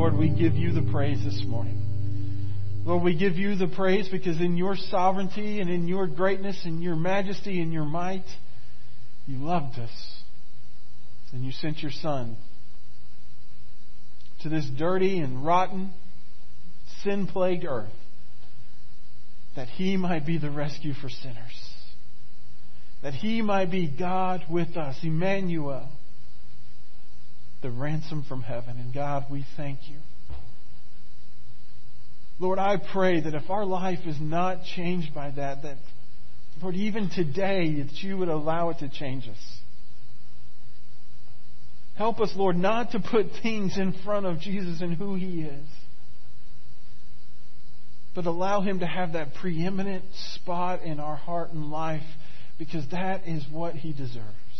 Lord, we give you the praise this morning. Lord, we give you the praise because in your sovereignty and in your greatness and your majesty and your might, you loved us. And you sent your Son to this dirty and rotten, sin-plagued earth that He might be the rescue for sinners. That He might be God with us, Emmanuel, the ransom from heaven. And God, we thank you. Lord, I pray that if our life is not changed by that, Lord, even today, that you would allow it to change us. Help us, Lord, not to put things in front of Jesus and who He is, but allow Him to have that preeminent spot in our heart and life, because that is what He deserves.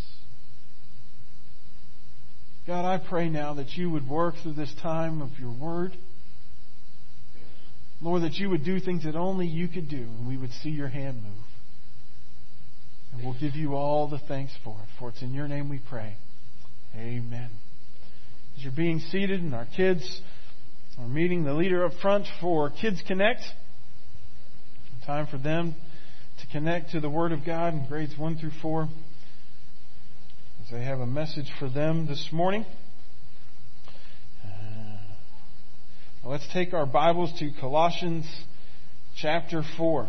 God, I pray now that you would work through this time of your word. Lord, that you would do things that only you could do, and we would see your hand move. And we'll give you all the thanks for it. For it's in your name we pray. Amen. As you're being seated and our kids are meeting the leader up front for Kids Connect, time for them to connect to the Word of God in grades 1 through 4. As they have a message for them this morning. Let's take our Bibles to Colossians chapter 4.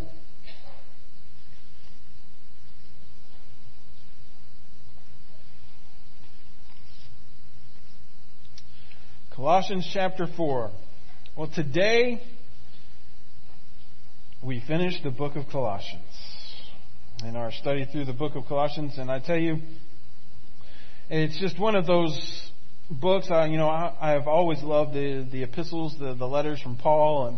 Colossians chapter 4. Well, today we finish the book of Colossians in our study through the book of Colossians, and I tell you, it's just one of those books. I have always loved the epistles, the letters from Paul,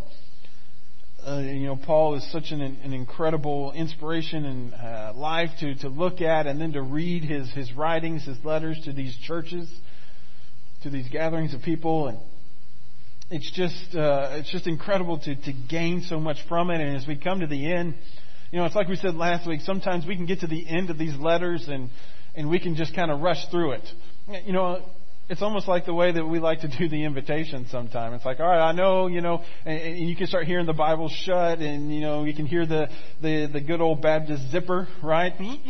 and Paul is such an incredible inspiration and life to look at, and then to read his writings, his letters to these churches, to these gatherings of people, and it's just incredible to gain so much from it. And as we come to the end, it's like we said last week. Sometimes we can get to the end of these letters and we can just kind of rush through it. It's almost like the way that we like to do the invitation sometime. It's like, all right, I know, and you can start hearing the Bible shut, and, you can hear the good old Baptist zipper, right?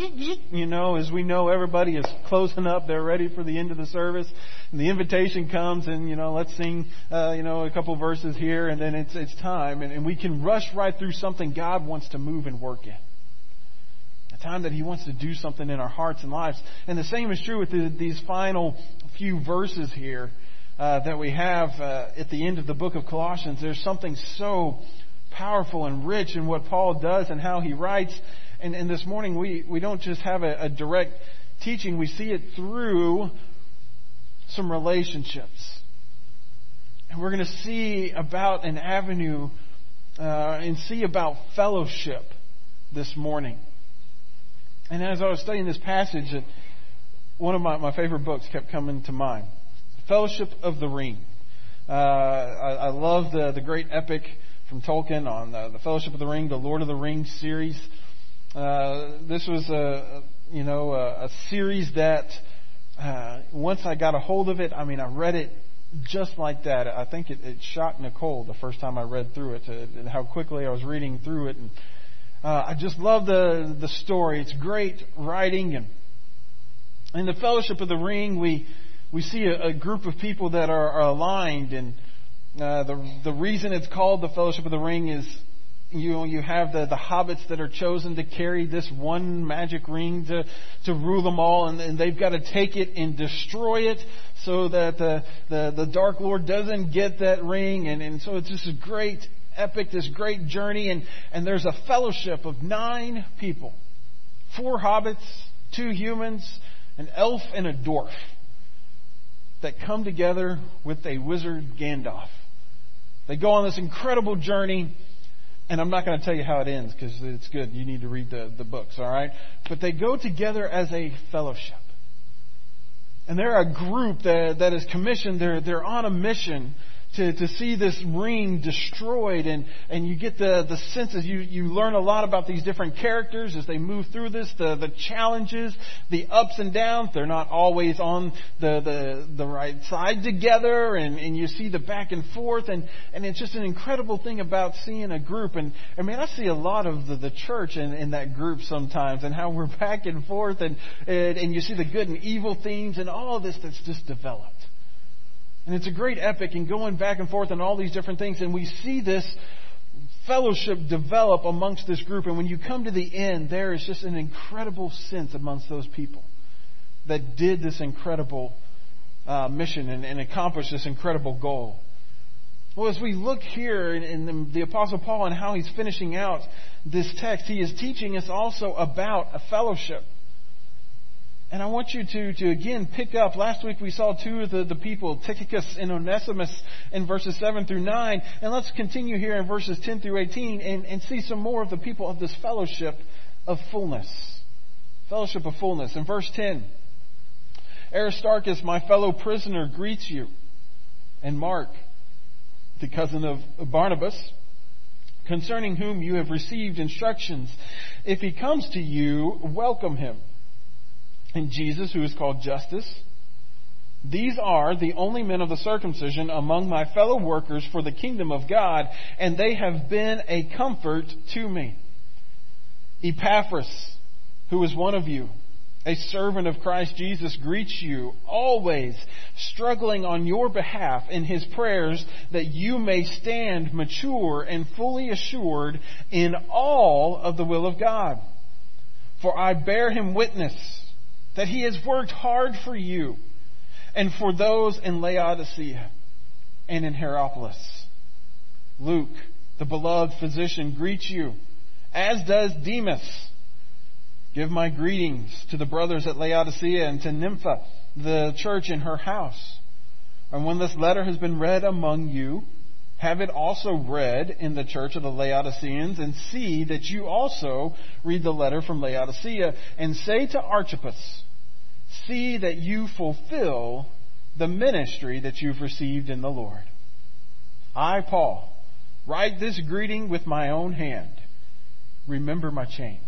As we know, everybody is closing up. They're ready for the end of the service. And the invitation comes, and, let's sing, a couple verses here, and then it's time. And we can rush right through something God wants to move and work in. A time that He wants to do something in our hearts and lives. And the same is true with these final few verses here that we have at the end of the book of Colossians. There's something so powerful and rich in what Paul does and how he writes. And this morning we don't just have a direct teaching. We see it through some relationships. And we're going to see about an avenue and see about fellowship this morning. And as I was studying this passage, one of my favorite books kept coming to mind. Fellowship of the Ring. I love the great epic from Tolkien on the Fellowship of the Ring, the Lord of the Rings series. This was a series that once I got a hold of it, I read it just like that. I think it shocked Nicole the first time I read through it, and how quickly I was reading through it. And I just love the story. It's great writing. And in the Fellowship of the Ring, we see a group of people that are aligned. And the reason it's called the Fellowship of the Ring is you have the hobbits that are chosen to carry this one magic ring to rule them all. And they've got to take it and destroy it so that the Dark Lord doesn't get that ring. And so it's just a great epic, this great journey, and there's a fellowship of 9 people, 4 hobbits, 2 humans, an elf, and a dwarf that come together with a wizard, Gandalf. They go on this incredible journey, and I'm not going to tell you how it ends because it's good. You need to read the books, all right? But they go together as a fellowship. And they're a group that is commissioned. They're on a mission to see this ring destroyed, and you get the sense as you learn a lot about these different characters as they move through this, the challenges, the ups and downs. They're not always on the right side together, and you see the back and forth, and it's just an incredible thing about seeing a group. And I mean, I see a lot of the church in that group sometimes, and how we're back and forth, and you see the good and evil themes and all of this that's just developed. And it's a great epic and going back and forth and all these different things. And we see this fellowship develop amongst this group. And when you come to the end, there is just an incredible sense amongst those people that did this incredible mission and accomplished this incredible goal. Well, as we look here in the Apostle Paul and how he's finishing out this text, he is teaching us also about a fellowship. And I want you to again pick up. Last week we saw two of the people, Tychicus and Onesimus, in verses 7 through 9. And let's continue here in verses 10 through 18 and see some more of the people of this fellowship of fullness. Fellowship of fullness. In verse 10, Aristarchus, my fellow prisoner, greets you. And Mark, the cousin of Barnabas, concerning whom you have received instructions. If he comes to you, welcome him. And Jesus, who is called Justus. These are the only men of the circumcision among my fellow workers for the kingdom of God, and they have been a comfort to me. Epaphras, who is one of you, a servant of Christ Jesus, greets you, always struggling on your behalf in his prayers, that you may stand mature and fully assured in all of the will of God. For I bear him witness that he has worked hard for you and for those in Laodicea and in Hierapolis. Luke, the beloved physician, greets you, as does Demas. Give my greetings to the brothers at Laodicea and to Nympha, the church in her house. And when this letter has been read among you, have it also read in the church of the Laodiceans, and see that you also read the letter from Laodicea, and say to Archippus, see that you fulfill the ministry that you've received in the Lord. I, Paul, write this greeting with my own hand. Remember my chains.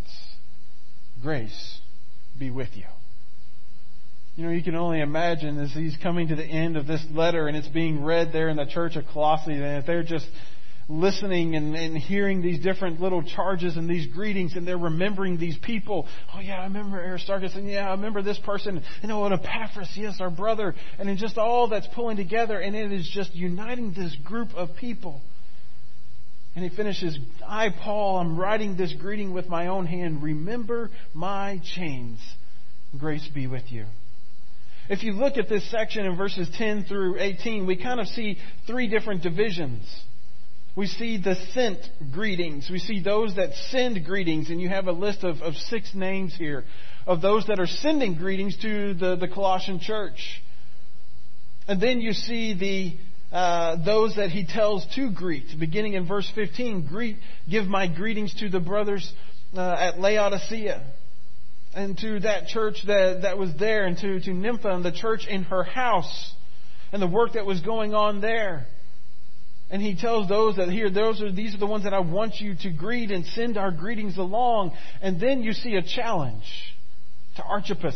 Grace be with you. You know, you can only imagine as he's coming to the end of this letter and it's being read there in the church of Colossae, and they're just listening and hearing these different little charges and these greetings, and they're remembering these people. Oh yeah, I remember Aristarchus, and yeah, I remember this person, and oh, and Epaphras, yes, our brother, and it's just all that's pulling together, and it is just uniting this group of people. And he finishes, I, Paul, I'm writing this greeting with my own hand. Remember my chains. Grace be with you. If you look at this section in verses 10 through 18, we kind of see three different divisions. We see the sent greetings. We see those that send greetings. And you have a list of 6 names here of those that are sending greetings to the Colossian church. And then you see those that he tells to greet. Beginning in verse 15, give my greetings to the brothers at Laodicea. And to that church that was there. And to Nympha and the church in her house. And the work that was going on there. And he tells those that here, these are the ones that I want you to greet and send our greetings along. And then you see a challenge to Archippus.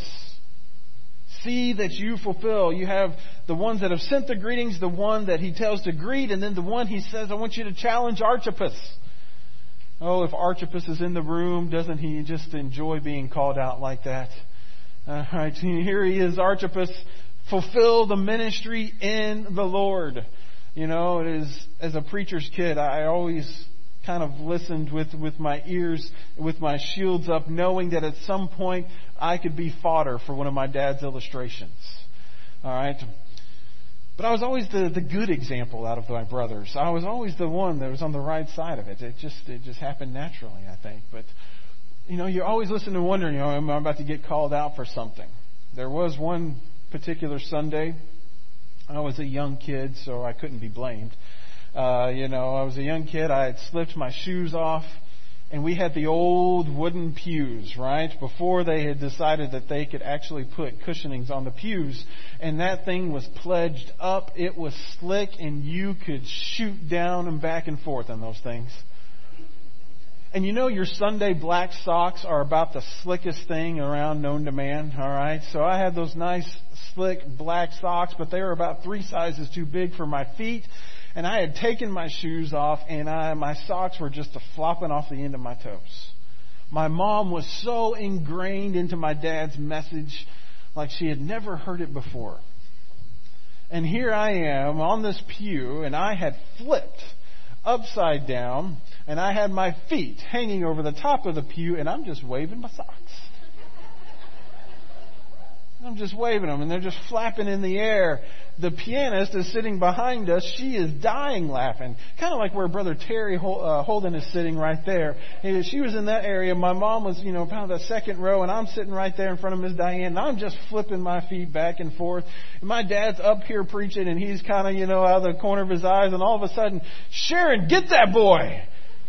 See that you fulfill. You have the ones that have sent the greetings, the one that he tells to greet, and then the one he says, I want you to challenge Archippus. Oh, if Archippus is in the room, doesn't he just enjoy being called out like that? All right, here he is, Archippus. Fulfill the ministry in the Lord. You know, it is, as a preacher's kid, I always kind of listened with my ears, with my shields up, knowing that at some point I could be fodder for one of my dad's illustrations. All right? But I was always the good example out of my brothers. I was always the one that was on the right side of it. It just happened naturally, I think. But, you know, you're always listening and wondering, am I about to get called out for something? There was one particular Sunday. I was a young kid, so I couldn't be blamed. I was a young kid. I had slipped my shoes off, And we had the old wooden pews, right? Before they had decided that they could actually put cushionings on the pews. And that thing was pledged up. It was slick, and you could shoot down and back and forth on those things. And you know your Sunday black socks are about the slickest thing around known to man, all right? So I had those nice, slick black socks, but they were about 3 sizes too big for my feet. And I had taken my shoes off, and my socks were just flopping off the end of my toes. My mom was so ingrained into my dad's message like she had never heard it before. And here I am on this pew, and I had flipped upside down, and I had my feet hanging over the top of the pew, and I'm just waving my socks. I'm just waving them, and they're just flapping in the air. The pianist is sitting behind us. She is dying laughing. Kind of like where Brother Terry Holden is sitting right there. She was in that area. My mom was, kind of the second row, and I'm sitting right there in front of Miss Diane, and I'm just flipping my feet back and forth. And my dad's up here preaching, and he's kind of, out of the corner of his eyes, and all of a sudden, Sharon, get that boy!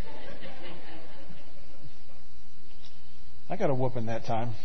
I got a whooping that time.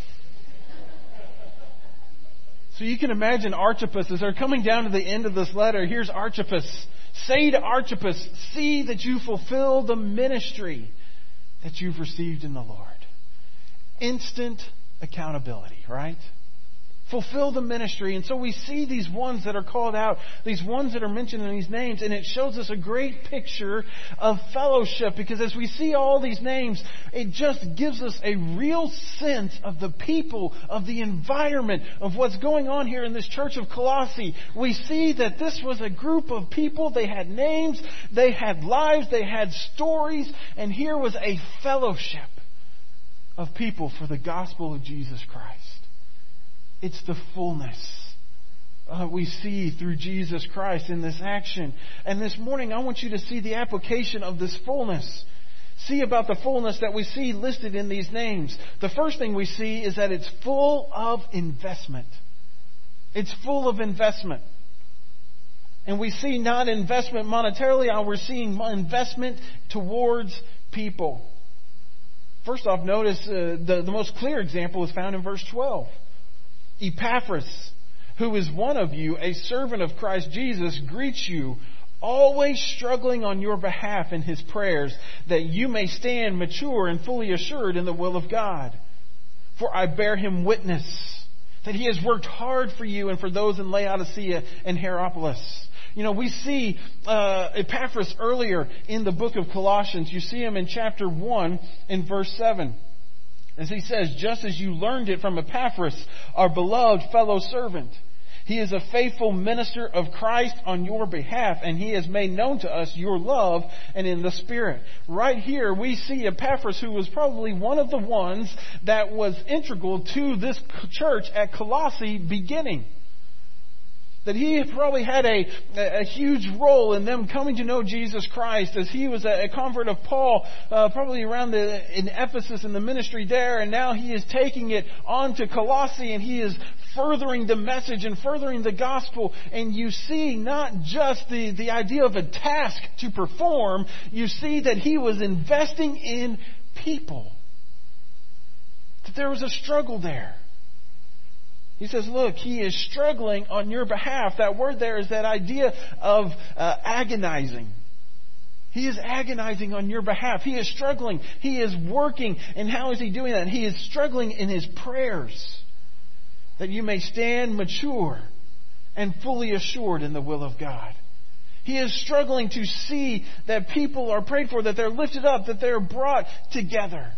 So you can imagine Archippus, as they're coming down to the end of this letter, here's Archippus. Say to Archippus, see that you fulfill the ministry that you've received in the Lord. Instant accountability, right? Fulfill the ministry. And so we see these ones that are called out, these ones that are mentioned in these names, and it shows us a great picture of fellowship, because as we see all these names, it just gives us a real sense of the people, of the environment, of what's going on here in this church of Colossae. We see that this was a group of people. They had names, they had lives, they had stories, and here was a fellowship of people for the gospel of Jesus Christ. It's the fullness we see through Jesus Christ in this action. And this morning I want you to see the application of this fullness. See about the fullness that we see listed in these names. The first thing we see is that it's full of investment. It's full of investment. And we see not investment monetarily, we're seeing investment towards people. First off, notice the most clear example is found in verse 12. Epaphras, who is one of you, a servant of Christ Jesus, greets you, always struggling on your behalf in his prayers, that you may stand mature and fully assured in the will of God. For I bear him witness that he has worked hard for you and for those in Laodicea and Hierapolis. We see Epaphras earlier in the book of Colossians. You see him in chapter 1 in verse 7. As he says, just as you learned it from Epaphras, our beloved fellow servant. He is a faithful minister of Christ on your behalf, and he has made known to us your love and in the Spirit. Right here we see Epaphras, who was probably one of the ones that was integral to this church at Colossae beginning. That he probably had a huge role in them coming to know Jesus Christ, as he was a convert of Paul, probably around in Ephesus in the ministry there, and now he is taking it on to Colossae, and he is furthering the message and furthering the gospel. And you see not just the idea of a task to perform, you see that he was investing in people. That there was a struggle there. He says, look, he is struggling on your behalf. That word there is that idea of agonizing. He is agonizing on your behalf. He is struggling. He is working. And how is he doing that? He is struggling in his prayers, that you may stand mature and fully assured in the will of God. He is struggling to see that people are prayed for, that they're lifted up, that they're brought together.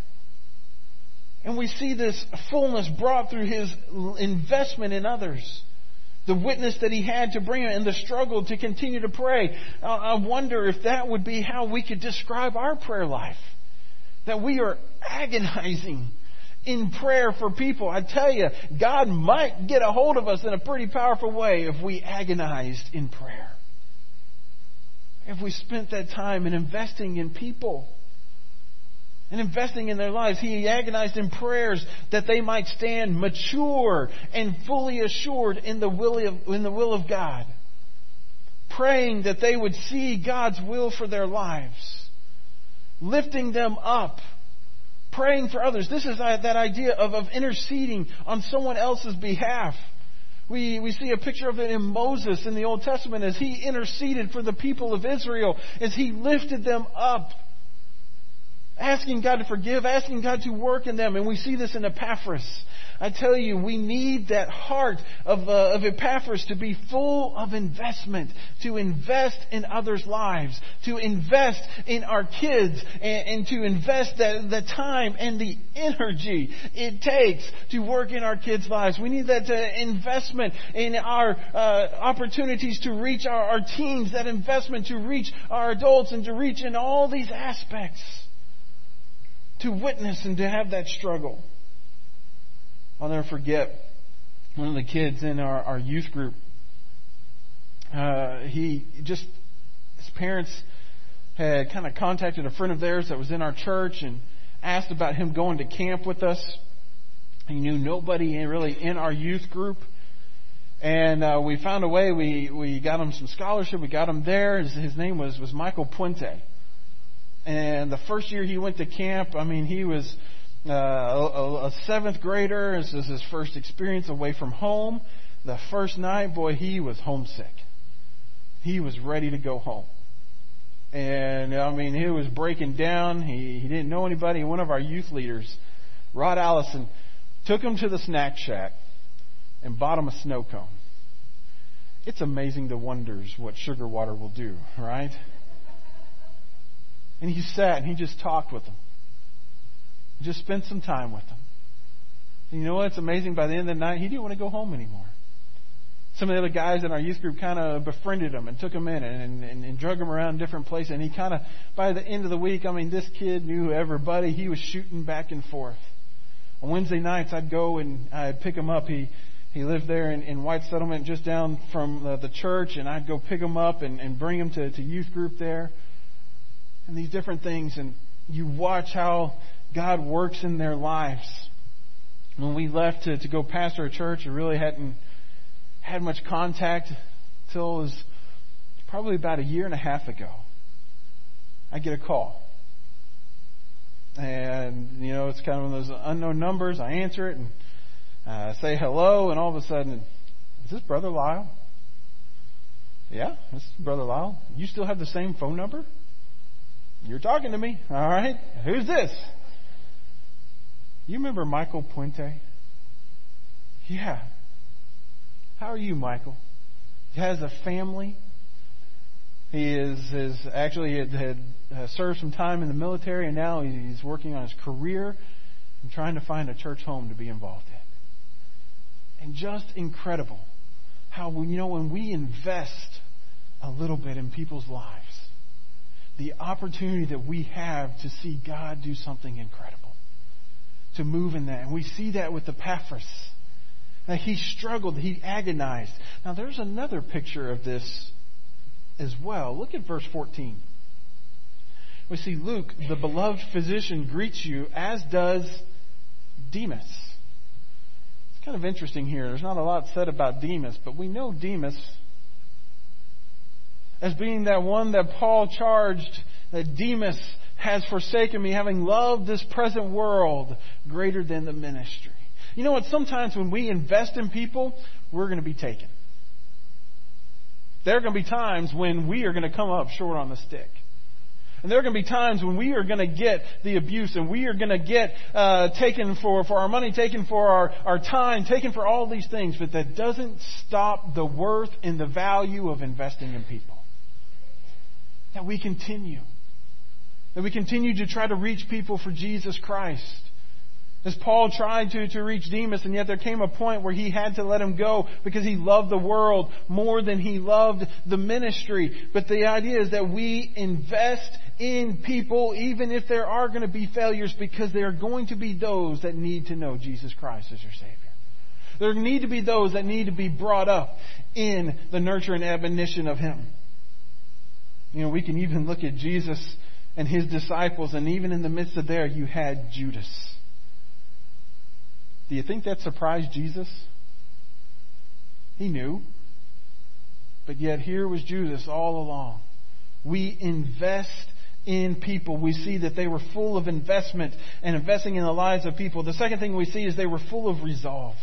And we see this fullness brought through his investment in others. The witness that he had to bring and the struggle to continue to pray. I wonder if that would be how we could describe our prayer life. That we are agonizing in prayer for people. I tell you, God might get a hold of us in a pretty powerful way if we agonized in prayer. If we spent that time in investing in people. And investing in their lives. He agonized in prayers that they might stand mature and fully assured in the will of God. Praying that they would see God's will for their lives. Lifting them up Praying for others. This is that idea of interceding on someone else's behalf. We see a picture of it in Moses in the Old Testament as he interceded for the people of Israel, as he lifted them up, asking God to forgive, asking God to work in them. And we see this in Epaphras. I tell you, we need that heart of Epaphras to be full of investment, to invest in others' lives, to invest in our kids, and to invest the time and the energy it takes to work in our kids' lives. We need that investment in our opportunities to reach our teens, that investment to reach our adults and to reach in all these aspects, to witness and to have that struggle. I'll never forget one of the kids in our youth group. His parents had kind of contacted a friend of theirs that was in our church and asked about him going to camp with us. He knew nobody really in our youth group. And we found a way. We got him some scholarship. We got him there. His name was Michael Puente. And the first year he went to camp, he was a seventh grader. This was his first experience away from home. The first night, boy, he was homesick. He was ready to go home. And he was breaking down. He didn't know anybody. One of our youth leaders, Rod Allison, took him to the snack shack and bought him a snow cone. It's amazing the wonders what sugar water will do, right? And he sat and he just talked with them. Just spent some time with them. And you know what? It's amazing. By the end of the night, he didn't want to go home anymore. Some of the other guys in our youth group kind of befriended him and took him in and drug him around different places. And he kind of, by the end of the week, this kid knew everybody. He was shooting back and forth. On Wednesday nights, I'd go and I'd pick him up. He lived there in White Settlement, just down from the church, and I'd go pick him up and bring him to youth group there. And these different things, and you watch how God works in their lives. When we left to go pastor a church, I really hadn't had much contact till it was probably about a year and a half ago. I get a call. And, it's kind of one of those unknown numbers. I answer it and say hello, and all of a sudden, is this Brother Lyle? Yeah, this is Brother Lyle. You still have the same phone number? You're talking to me. All right. Who's this? You remember Michael Puente? Yeah. How are you, Michael? He has a family. He had served some time in the military, and now he's working on his career and trying to find a church home to be involved in. And just incredible how, when we invest a little bit in people's lives, the opportunity that we have to see God do something incredible, to move in that. And we see that with Epaphras. Now, he struggled, he agonized. Now, there's another picture of this as well. Look at verse 14. We see Luke, the beloved physician, greets you, as does Demas. It's kind of interesting here. There's not a lot said about Demas, but we know Demas as being that one that Paul charged, that Demas has forsaken me, having loved this present world greater than the ministry. You know what? Sometimes when we invest in people, we're going to be taken. There are going to be times when we are going to come up short on the stick. And there are going to be times when we are going to get the abuse, and we are going to get taken for our money, taken for our time, taken for all these things. But that doesn't stop the worth and the value of investing in people. That we continue. That we continue to try to reach people for Jesus Christ. As Paul tried to reach Demas, and yet there came a point where he had to let him go because he loved the world more than he loved the ministry. But the idea is that we invest in people even if there are going to be failures, because there are going to be those that need to know Jesus Christ as your Savior. There need to be those that need to be brought up in the nurture and admonition of Him. We can even look at Jesus and His disciples, and even in the midst of there, you had Judas. Do you think that surprised Jesus? He knew. But yet here was Judas all along. We invest in people. We see that they were full of investment and investing in the lives of people. The second thing we see is they were full of resolve.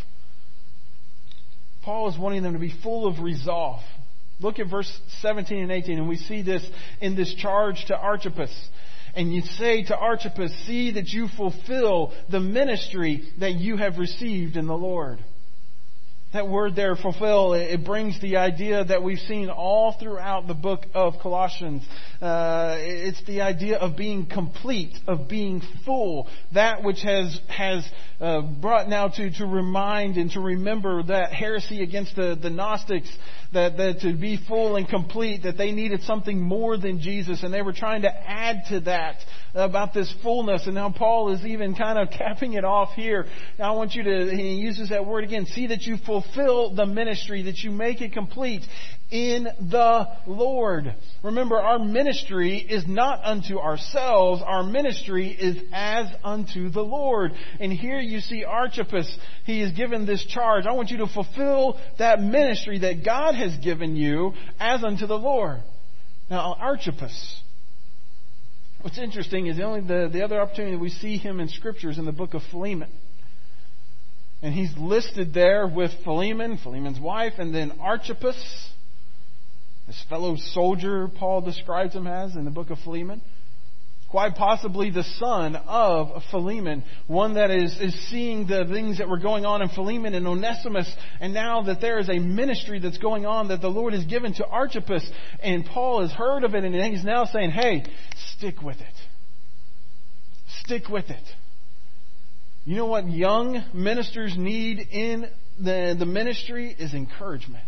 Paul is wanting them to be full of resolve. Look at verse 17 and 18, and we see this in this charge to Archippus. And you say to Archippus, see that you fulfill the ministry that you have received in the Lord. That word there, fulfill, it brings the idea that we've seen all throughout the book of Colossians. It's the idea of being complete, of being full. That which has brought now to remind and to remember that heresy against the Gnostics, that to be full and complete, that they needed something more than Jesus, and they were trying to add to that about this fullness. And now Paul is even kind of capping it off here. Now I want you to, he uses that word again, see that you fulfill the ministry, that you make it complete in the Lord. Remember, our ministry is not unto ourselves. Our ministry is as unto the Lord. And here you see Archippus. He is given this charge. I want you to fulfill that ministry that God has given you as unto the Lord. Now, Archippus, what's interesting is the other opportunity we see him in Scripture is in the book of Philemon. And he's listed there with Philemon, Philemon's wife, and then Archippus, this fellow soldier Paul describes him as in the book of Philemon. Quite possibly the son of Philemon, one that is seeing the things that were going on in Philemon and Onesimus, and now that there is a ministry that's going on that the Lord has given to Archippus, and Paul has heard of it, and he's now saying, hey, stick with it. Stick with it. You know what young ministers need in the ministry is encouragement.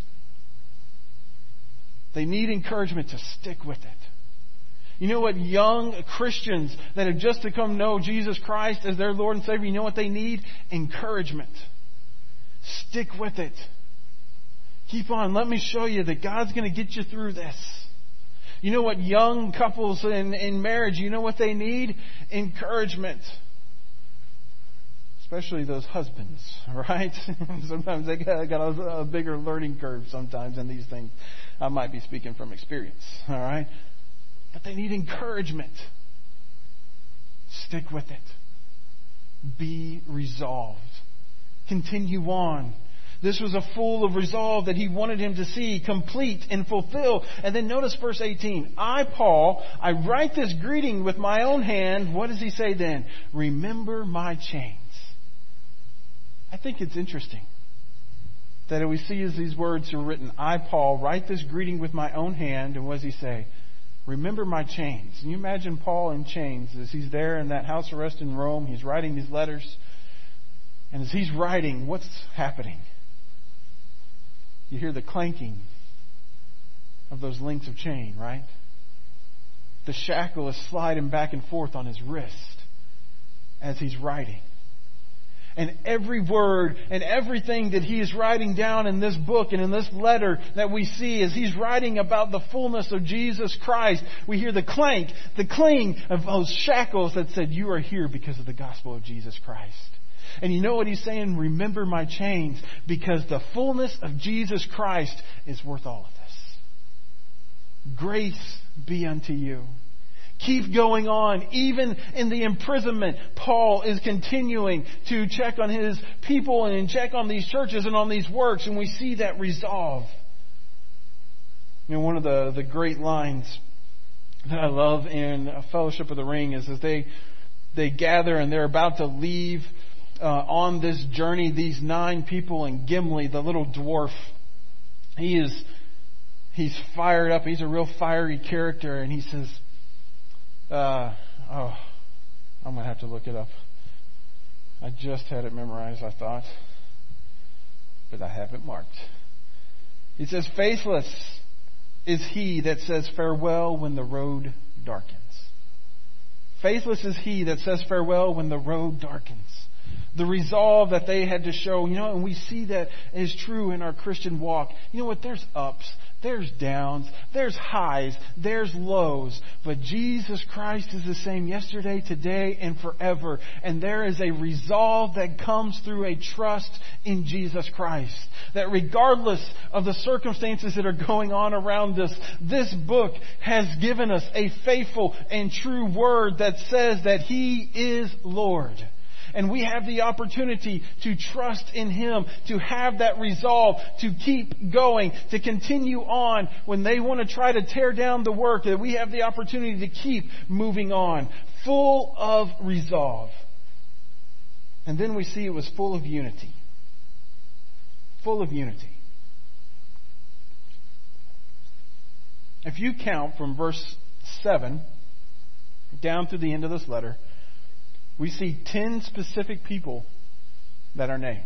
They need encouragement to stick with it. You know what young Christians that have just to come know Jesus Christ as their Lord and Savior, you know what they need? Encouragement. Stick with it. Keep on. Let me show you that God's going to get you through this. You know what young couples in marriage, you know what they need? Encouragement. Especially those husbands, right? Sometimes they got a bigger learning curve sometimes in these things. I might be speaking from experience, all right? But they need encouragement. Stick with it. Be resolved. Continue on. This was a full of resolve that he wanted him to see, complete and fulfill. And then notice verse 18. I, Paul, I write this greeting with my own hand. What does he say then? Remember my chains. I think it's interesting that we see as these words are written, I, Paul, write this greeting with my own hand. And what does he say? Remember my chains. Can you imagine Paul in chains as he's there in that house arrest in Rome? He's writing these letters. And as he's writing, what's happening? You hear the clanking of those links of chain, right? The shackle is sliding back and forth on his wrist as he's writing. And every word and everything that he is writing down in this book and in this letter that we see as he's writing about the fullness of Jesus Christ, we hear the clank, the cling of those shackles that said, you are here because of the gospel of Jesus Christ. And you know what he's saying? Remember my chains, because the fullness of Jesus Christ is worth all of this. Grace be unto you. Keep going on. Even in the imprisonment, Paul is continuing to check on his people and check on these churches and on these works. And we see that resolve. You know, one of the great lines that I love in Fellowship of the Ring is as they gather and they're about to leave on this journey, these 9 people, and Gimli, the little dwarf, he's fired up. He's a real fiery character. And he says, I'm going to have to look it up. I just had it memorized, I thought. But I have it marked. He says, faithless is he that says farewell when the road darkens. Faithless is he that says farewell when the road darkens. The resolve that they had to show, and we see that is true in our Christian walk. You know what? There's ups, There's downs, there's highs, there's lows. But Jesus Christ is the same yesterday, today, and forever. And there is a resolve that comes through a trust in Jesus Christ. That regardless of the circumstances that are going on around us, this book has given us a faithful and true word that says that He is Lord. And we have the opportunity to trust in Him, to have that resolve, to keep going, to continue on when they want to try to tear down the work, that we have the opportunity to keep moving on, full of resolve. And then we see it was full of unity. Full of unity. If you count from verse 7 down to the end of this letter, we see 10 specific people that are named.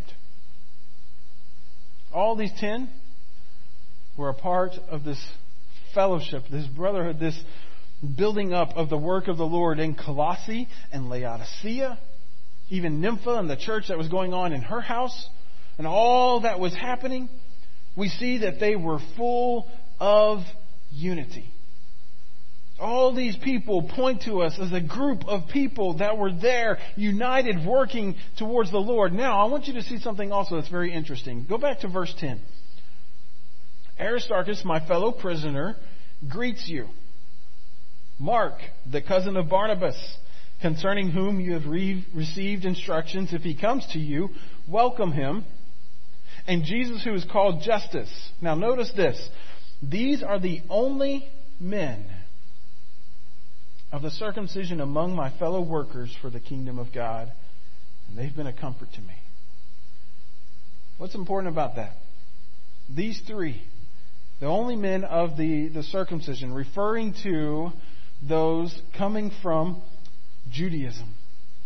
All these 10 were a part of this fellowship, this brotherhood, this building up of the work of the Lord in Colossae and Laodicea, even Nympha and the church that was going on in her house, and all that was happening. We see that they were full of unity. All these people point to us as a group of people that were there, united, working towards the Lord. Now, I want you to see something also that's very interesting. Go back to verse 10. Aristarchus, my fellow prisoner, greets you. Mark, the cousin of Barnabas, concerning whom you have received instructions, if he comes to you, welcome him. And Jesus, who is called Justus. Now, notice this. These are the only men of the circumcision among my fellow workers for the kingdom of God, and they've been a comfort to me. What's important about that? These three, the only men of the circumcision, referring to those coming from Judaism.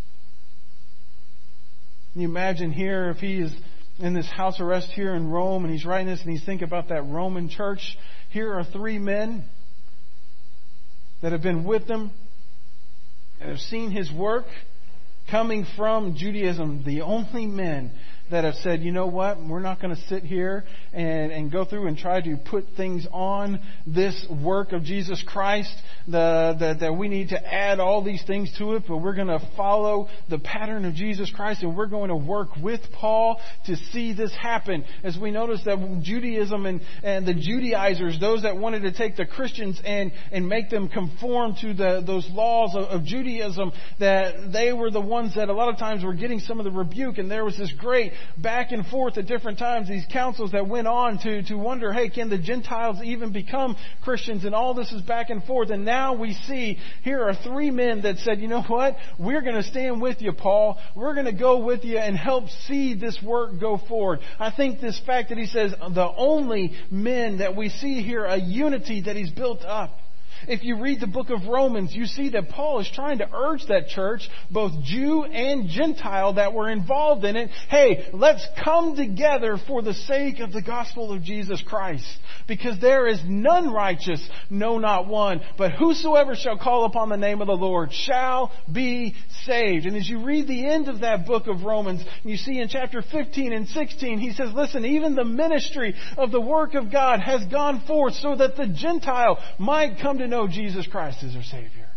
Can you imagine here if he is in this house arrest here in Rome and he's writing this and he's thinking about that Roman church? Here are three men that have been with him and have seen his work coming from Judaism. The only men that have said, you know what, we're not going to sit here and go through and try to put things on this work of Jesus Christ, that we need to add all these things to it, but we're going to follow the pattern of Jesus Christ, and we're going to work with Paul to see this happen. As we notice that Judaism and the Judaizers, those that wanted to take the Christians and make them conform to those laws of Judaism, that they were the ones that a lot of times were getting some of the rebuke, and there was this great back and forth at different times, these councils that went on to wonder, hey, can the Gentiles even become Christians? And all this is back and forth. And now we see here are three men that said, you know what? We're going to stand with you, Paul. We're going to go with you and help see this work go forward. I think this fact that he says the only men that we see here, a unity that he's built up. If you read the book of Romans, you see that Paul is trying to urge that church, both Jew and Gentile that were involved in it, hey, let's come together for the sake of the gospel of Jesus Christ. Because there is none righteous, no, not one. But whosoever shall call upon the name of the Lord shall be saved. And as you read the end of that book of Romans, you see in chapter 15 and 16, he says, listen, even the ministry of the work of God has gone forth so that the Gentile might come to know Jesus Christ as their Savior.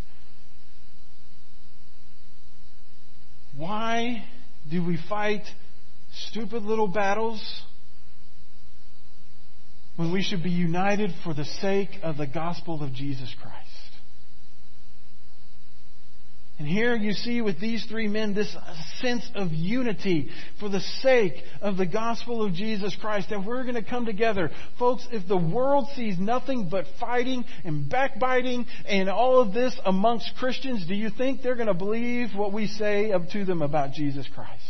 Why do we fight stupid little battles when we should be united for the sake of the gospel of Jesus Christ? And here you see with these three men this sense of unity for the sake of the gospel of Jesus Christ, that we're going to come together. Folks, if the world sees nothing but fighting and backbiting and all of this amongst Christians, do you think they're going to believe what we say to them about Jesus Christ?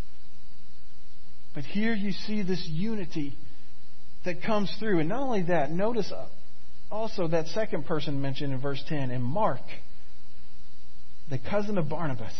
But here you see this unity that comes through. And not only that, notice also that second person mentioned in verse 10, and Mark, the cousin of Barnabas.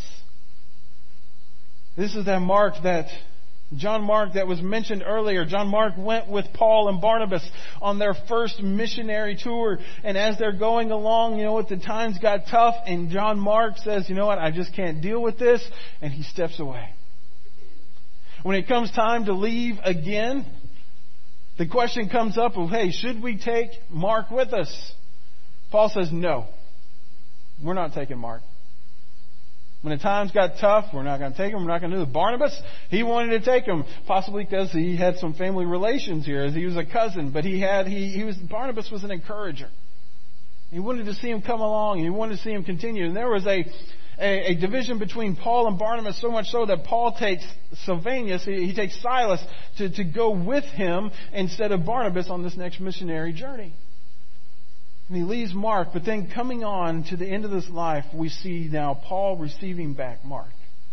This is that Mark, that John Mark that was mentioned earlier. John Mark went with Paul and Barnabas on their first missionary tour. And as they're going along, you know what, the times got tough. And John Mark says, you know what, I just can't deal with this. And he steps away. When it comes time to leave again, The question comes up of, hey, should we take Mark with us? Paul says, no, we're not taking Mark. When the times got tough, we're not going to take him. We're not going to do it. Barnabas, he wanted to take him, possibly because he had some family relations here, as he was a cousin. But Barnabas was an encourager. He wanted to see him come along. He wanted to see him continue. And there was a division between Paul and Barnabas, so much so that Paul takes Silvanus, he takes Silas to go with him instead of Barnabas on this next missionary journey. And he leaves Mark, but then coming on to the end of this life, we see now Paul receiving back Mark.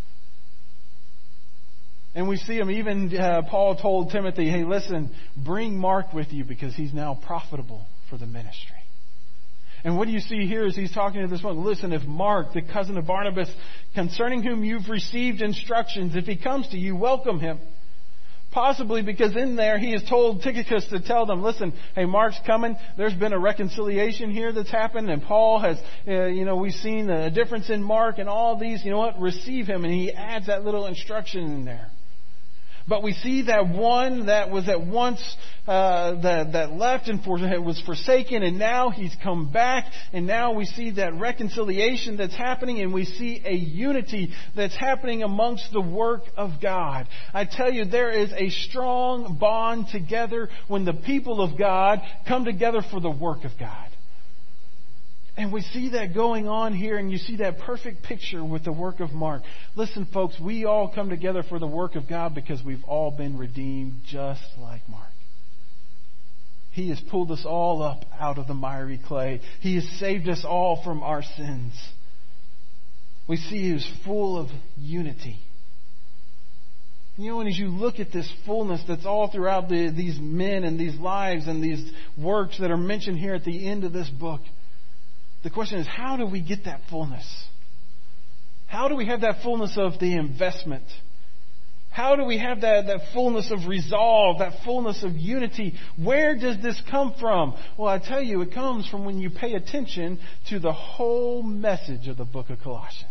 And we see him, even Paul told Timothy, hey, listen, bring Mark with you because he's now profitable for the ministry. And what do you see here is he's talking to this one. Listen, if Mark, the cousin of Barnabas, concerning whom you've received instructions, if he comes to you, welcome him. Possibly because in there he has told Tychicus to tell them, listen, hey, Mark's coming. There's been a reconciliation here that's happened. And Paul has, we've seen a difference in Mark and all these. You know what? Receive him. And he adds that little instruction in there. But we see that one that was at once that left and was forsaken, and now he's come back, and now we see that reconciliation that's happening, and we see a unity that's happening amongst the work of God. I tell you, there is a strong bond together when the people of God come together for the work of God. And we see that going on here, and you see that perfect picture with the work of Mark. Listen, folks, we all come together for the work of God because we've all been redeemed just like Mark. He has pulled us all up out of the miry clay. He has saved us all from our sins. We see he was full of unity. You know, and as you look at this fullness that's all throughout these men and these lives and these works that are mentioned here at the end of this book, the question is, how do we get that fullness? How do we have that fullness of the investment? How do we have that fullness of resolve, that fullness of unity? Where does this come from? Well, I tell you, it comes from when you pay attention to the whole message of the book of Colossians.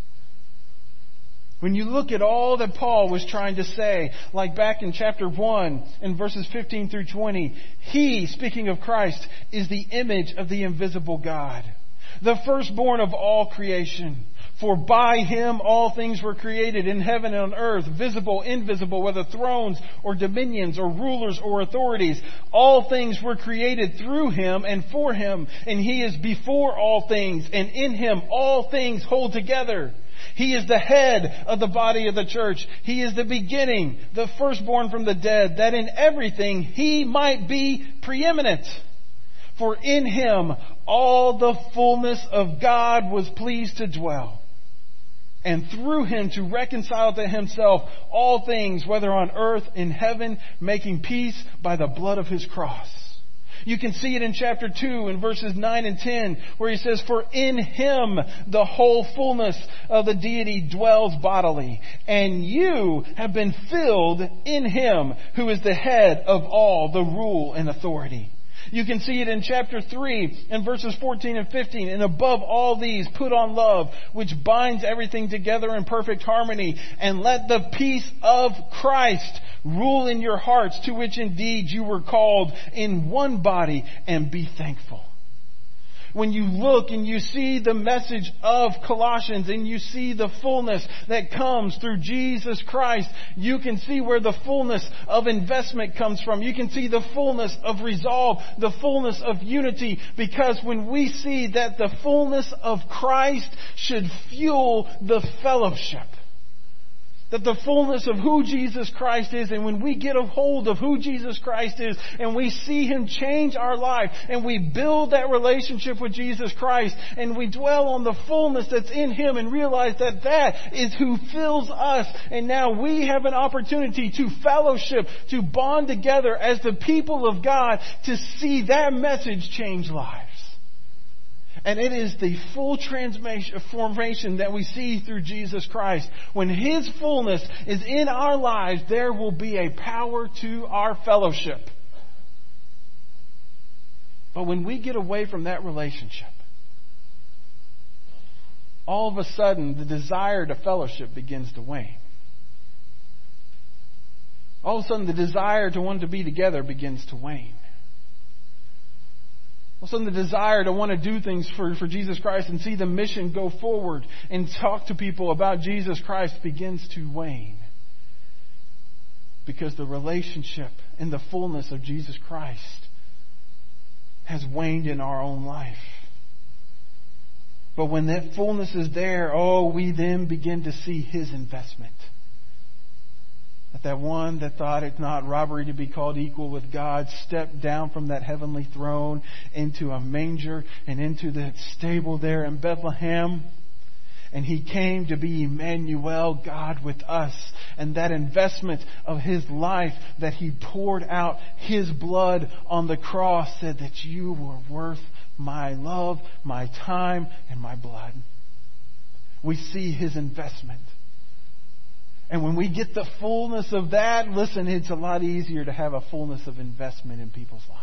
When you look at all that Paul was trying to say, like back in chapter 1, in verses 15 through 20, he, speaking of Christ, is the image of the invisible God, the firstborn of all creation. For by him all things were created in heaven and on earth, visible, invisible, whether thrones or dominions or rulers or authorities. All things were created through him and for him, and he is before all things, and in him all things hold together. He is the head of the body of the church. He is the beginning, the firstborn from the dead, that in everything he might be preeminent. For in him all the fullness of God was pleased to dwell, and through him to reconcile to himself all things, whether on earth, in heaven, making peace by the blood of his cross. You can see it in chapter 2 in verses 9 and 10 where he says, for in him the whole fullness of the deity dwells bodily, and you have been filled in him who is the head of all the rule and authority. You can see it in chapter 3 in verses 14 and 15. And above all these, put on love, which binds everything together in perfect harmony. And let the peace of Christ rule in your hearts, to which indeed you were called in one body, and be thankful. When you look and you see the message of Colossians and you see the fullness that comes through Jesus Christ, you can see where the fullness of investment comes from. You can see the fullness of resolve, the fullness of unity, because when we see that the fullness of Christ should fuel the fellowship, that the fullness of who Jesus Christ is, and when we get a hold of who Jesus Christ is, and we see him change our life, and we build that relationship with Jesus Christ, and we dwell on the fullness that's in him, and realize that that is who fills us, and now we have an opportunity to fellowship, to bond together as the people of God, to see that message change lives. And it is the full transformation that we see through Jesus Christ. When his fullness is in our lives, there will be a power to our fellowship. But when we get away from that relationship, all of a sudden the desire to fellowship begins to wane. all of a sudden the desire to want to be together begins to wane. All of a sudden the desire to want to do things for Jesus Christ and see the mission go forward and talk to people about Jesus Christ begins to wane. Because the relationship and the fullness of Jesus Christ has waned in our own life. But when that fullness is there, we then begin to see His investment. That one that thought it not robbery to be called equal with God stepped down from that heavenly throne into a manger and into the stable there in Bethlehem. And He came to be Emmanuel, God with us. And that investment of His life that He poured out His blood on the cross said that you were worth my love, my time, and my blood. We see His investment. And when we get the fullness of that, listen, it's a lot easier to have a fullness of investment in people's lives.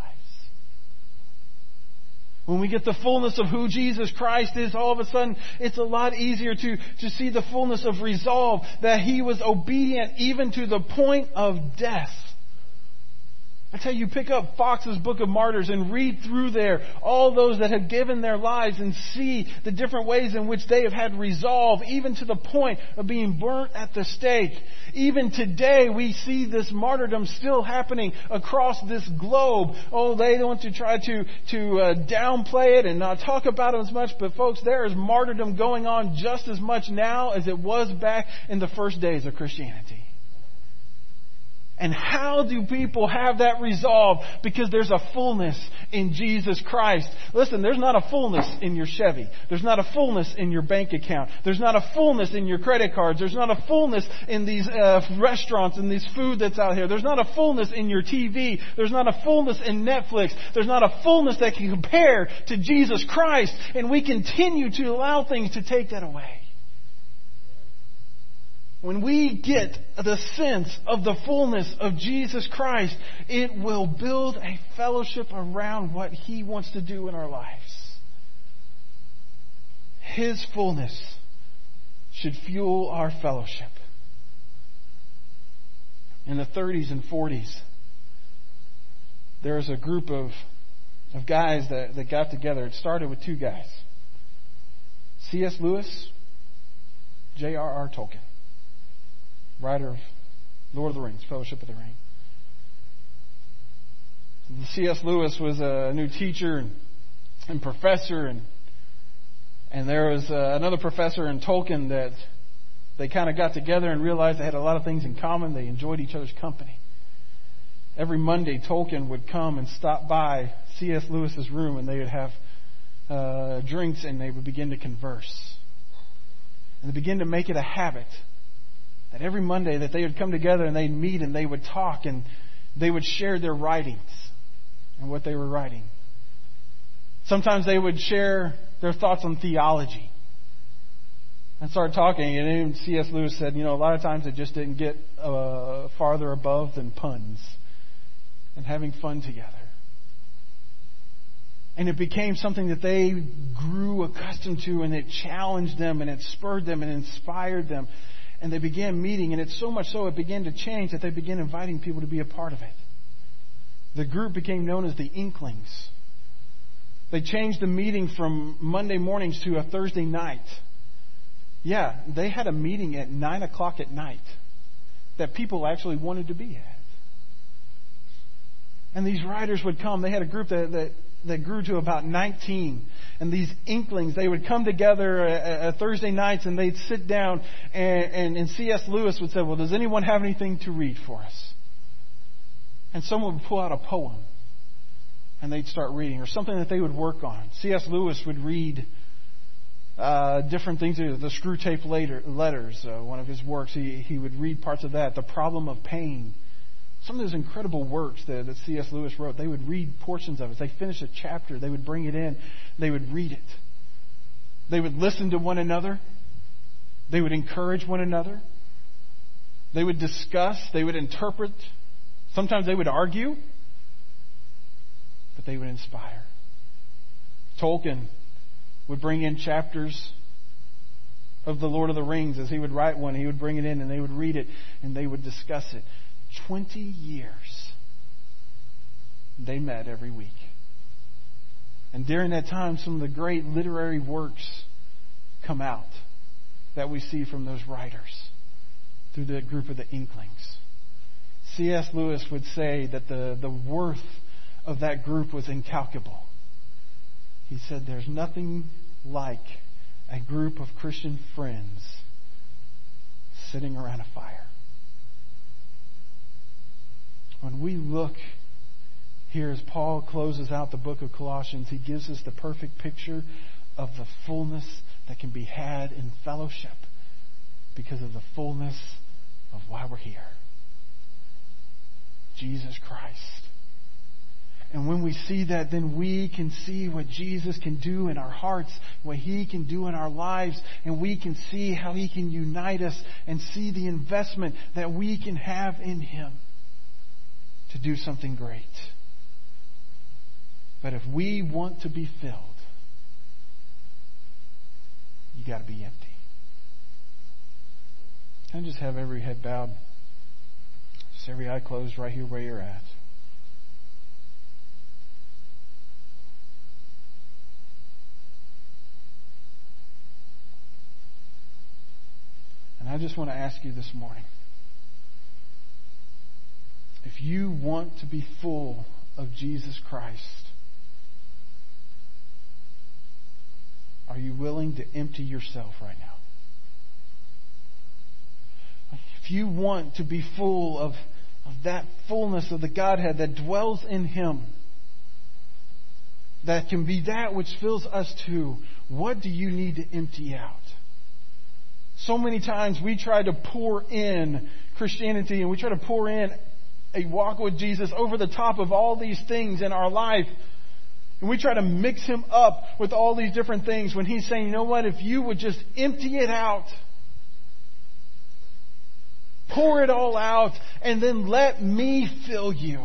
When we get the fullness of who Jesus Christ is, all of a sudden, it's a lot easier to see the fullness of resolve that He was obedient even to the point of death. I tell you, pick up Fox's Book of Martyrs and read through there all those that have given their lives and see the different ways in which they have had resolve, even to the point of being burnt at the stake. Even today, we see this martyrdom still happening across this globe. They want to try to downplay it and not talk about it as much. But folks, there is martyrdom going on just as much now as it was back in the first days of Christianity. And how do people have that resolve? Because there's a fullness in Jesus Christ. Listen, there's not a fullness in your Chevy. There's not a fullness in your bank account. There's not a fullness in your credit cards. There's not a fullness in these restaurants and this food that's out here. There's not a fullness in your TV. There's not a fullness in Netflix. There's not a fullness that can compare to Jesus Christ. And we continue to allow things to take that away. When we get the sense of the fullness of Jesus Christ, it will build a fellowship around what He wants to do in our lives. His fullness should fuel our fellowship. In the 30s and 40s, there was a group of guys that got together. It started with two guys. C.S. Lewis, J.R.R. Tolkien, writer of Lord of the Rings, Fellowship of the Ring. C.S. Lewis was a new teacher and professor, and there was another professor in Tolkien that they kind of got together and realized they had a lot of things in common. They enjoyed each other's company. Every Monday, Tolkien would come and stop by C.S. Lewis's room, and they would have drinks, and they would begin to converse. And they began to make it a habit that every Monday that they would come together and they'd meet and they would talk and they would share their writings and what they were writing. Sometimes they would share their thoughts on theology and start talking. And even C.S. Lewis said, a lot of times it just didn't get farther above than puns and having fun together. And it became something that they grew accustomed to, and it challenged them and it spurred them and inspired them. And they began meeting, and it's so much so it began to change that they began inviting people to be a part of it. The group became known as the Inklings. They changed the meeting from Monday mornings to a Thursday night. Yeah, they had a meeting at 9 o'clock at night that people actually wanted to be at. And these writers would come. They had a group that grew to about 19. And these Inklings, they would come together at Thursday nights and they'd sit down and C.S. Lewis would say, well, does anyone have anything to read for us? And someone would pull out a poem and they'd start reading, or something that they would work on. C.S. Lewis would read different things, the Screw Tape Letters, one of his works. He would read parts of that, The Problem of Pain. Some of those incredible works that C.S. Lewis wrote, they would read portions of it. They finished a chapter, they would bring it in, they would read it. They would listen to one another. They would encourage one another. They would discuss, they would interpret. Sometimes they would argue, but they would inspire. Tolkien would bring in chapters of the Lord of the Rings. As he would write one, he would bring it in and they would read it and they would discuss it. 20 years, they met every week. And during that time, some of the great literary works come out that we see from those writers through the group of the Inklings. C.S. Lewis would say that the worth of that group was incalculable. He said there's nothing like a group of Christian friends sitting around a fire. When we look here as Paul closes out the book of Colossians, he gives us the perfect picture of the fullness that can be had in fellowship because of the fullness of why we're here. Jesus Christ. And when we see that, then we can see what Jesus can do in our hearts, what He can do in our lives, and we can see how He can unite us and see the investment that we can have in Him to do something great. But if we want to be filled, you got to be empty. Can I just have every head bowed? Just every eye closed right here where you're at. And I just want to ask you this morning, if you want to be full of Jesus Christ, are you willing to empty yourself right now? If you want to be full of that fullness of the Godhead that dwells in Him, that can be that which fills us too, what do you need to empty out? So many times we try to pour in Christianity and we try to pour in a walk with Jesus over the top of all these things in our life. And we try to mix Him up with all these different things when He's saying, you know what, if you would just empty it out, pour it all out, and then let me fill you.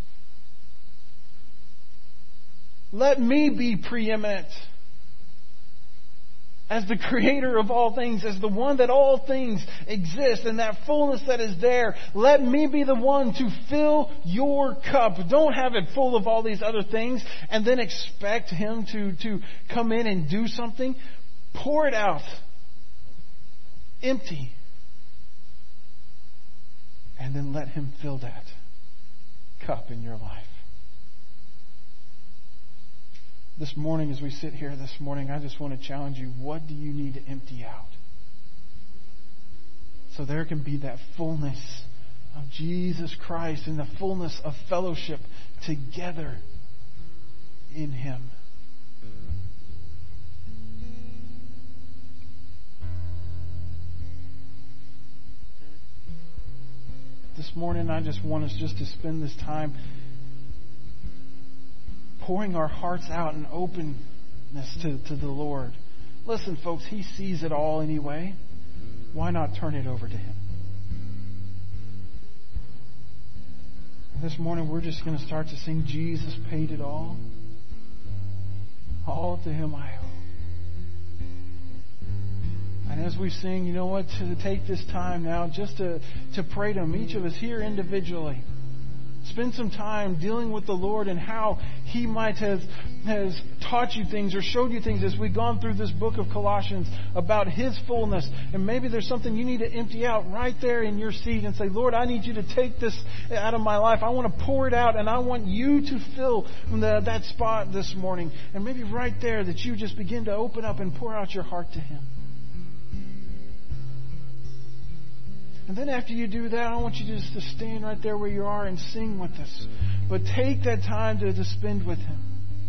Let me be preeminent as the creator of all things, as the one that all things exist, and that fullness that is there. Let me be the one to fill your cup. Don't have it full of all these other things and then expect Him to come in and do something. Pour it out. Empty. And then let Him fill that cup in your life. This morning, as we sit here this morning, I just want to challenge you. What do you need to empty out? So there can be that fullness of Jesus Christ and the fullness of fellowship together in Him. This morning, I just want us just to spend this time pouring our hearts out in openness to the Lord. Listen, folks, He sees it all anyway. Why not turn it over to Him? And this morning, we're just going to start to sing, Jesus paid it all. All to Him I owe. And as we sing, you know what, to take this time now just to pray to Him, each of us here individually. Spend some time dealing with the Lord and how He might have has taught you things or showed you things as we've gone through this book of Colossians about His fullness. And maybe there's something you need to empty out right there in your seat and say, Lord, I need You to take this out of my life. I want to pour it out and I want You to fill that spot this morning. And maybe right there that you just begin to open up and pour out your heart to Him. And then after you do that, I want you just to stand right there where you are and sing with us. But take that time to spend with Him.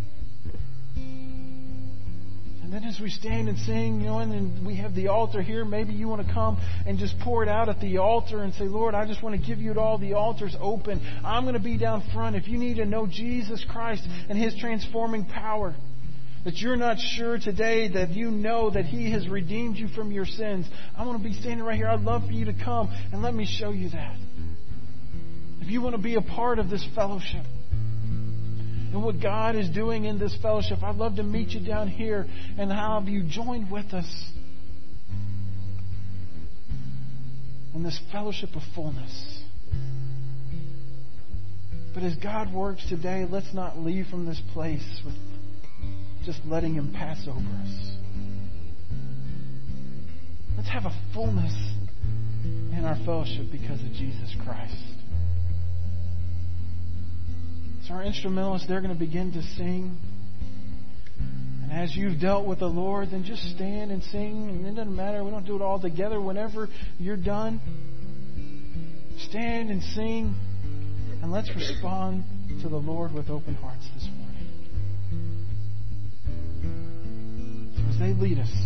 And then as we stand and sing, and we have the altar here, maybe you want to come and just pour it out at the altar and say, Lord, I just want to give You it all. The altar's open. I'm going to be down front. If you need to know Jesus Christ and His transforming power, that you're not sure today that you know that He has redeemed you from your sins, I want to be standing right here. I'd love for you to come and let me show you that. If you want to be a part of this fellowship and what God is doing in this fellowship, I'd love to meet you down here and have you join with us in this fellowship of fullness. But as God works today, let's not leave from this place with just letting Him pass over us. Let's have a fullness in our fellowship because of Jesus Christ. So our instrumentalists, they're going to begin to sing. And as you've dealt with the Lord, then just stand and sing. And it doesn't matter. We don't do it all together. Whenever you're done, stand and sing. And let's respond to the Lord with open hearts this morning. So as they lead us,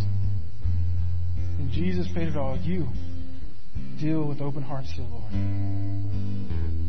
and Jesus paid it all, you deal with open hearts to the Lord.